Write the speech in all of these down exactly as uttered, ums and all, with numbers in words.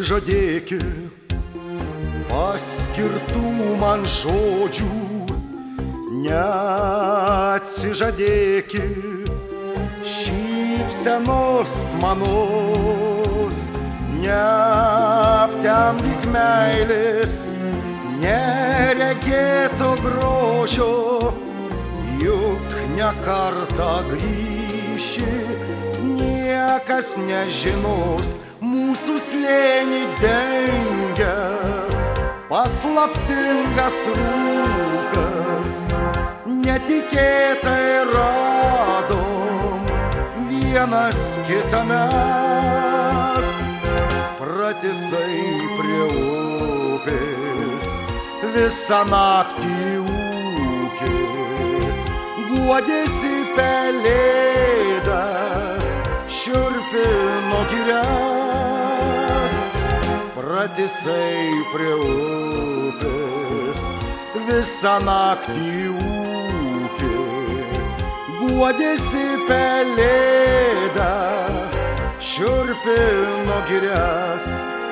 Neatsižadėki paskirtų man žodžių, neatsižadėki šypsenos manos, neaptemdyk meilės neregėto grožio, juk ne kartą grįši, niekas nežinos, mūsų slėnį dengia paslaptingas rūkas. Netikėtai radom vienas kitą mes, pratisai prie upės visą naktį ūkė, guodėsi pelėda, šiurpino girias. Pratisai prie upės visą naktį ūkė, guodėsi pelėda, šiurpino girias.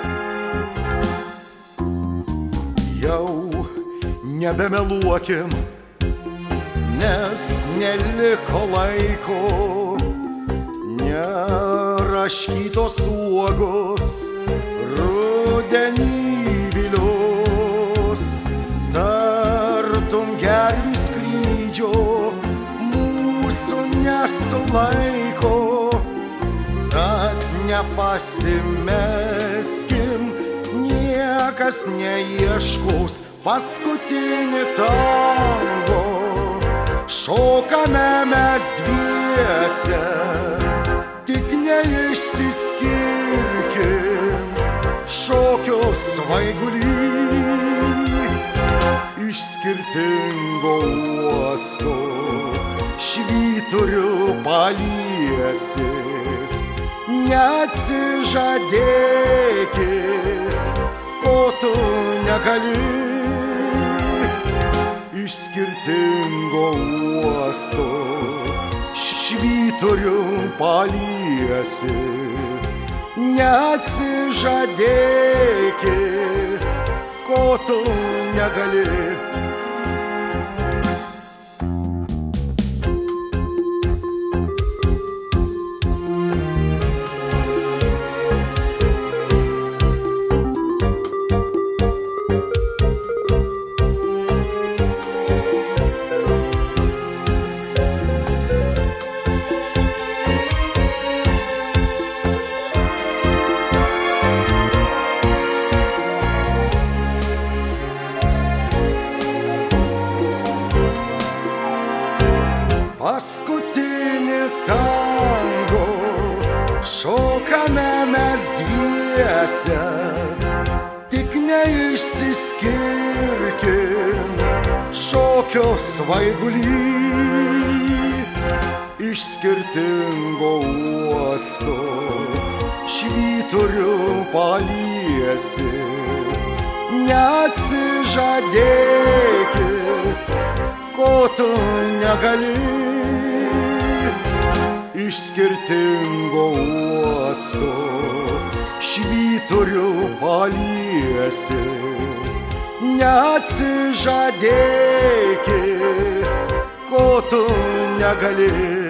Jau nebemeluokim, nes neliko laiko, neraškytos uogos rudenį vilios, tartum gervių skrydžio mūsų nesulaiko. Tad nepasimeskim, niekas neieškos paskutinį tango, šokame mes dviese, tik neišsiskirkim šokio svaiguly. Iš skirtingo uosto švyturiu paliesi, neatsižadėki, ko tu negali. Iš skirtingo uosto švyturiu paliesi, neatsižadėki, ko tu negali. Paskutinį tango šokame mes dviese, tik neišsiskirkim šokio svaiguly. Iš skirtingo uosto švyturiu paliesi, neatsižadėki, ko tu negali. Iš skirtingo uosto švyturiu paliesi, neatsižadėki, ko tu negali.